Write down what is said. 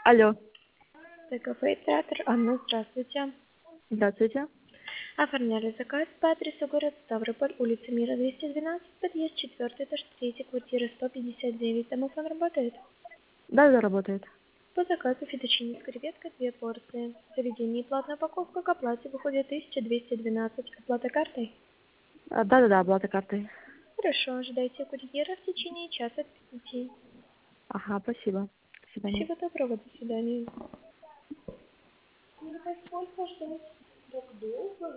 Алло, Это кафе и театр. Анна, здравствуйте. здравствуйте. Оформляли заказ по адресу город Ставрополь, улица Мира, 212, подъезд 4, этаж 3, квартира 159. Домофон работает? Да, да, работает. По заказу фетучини с креветкой 2 порции. В заведении платная упаковка к оплате выходит 1212. Оплата картой? Да, да, да, оплата картой. Хорошо, ожидайте курьера в течение часа 5. Ага, спасибо. До свидания. Всего доброго, до свидания. Сколько ждать? Так долго?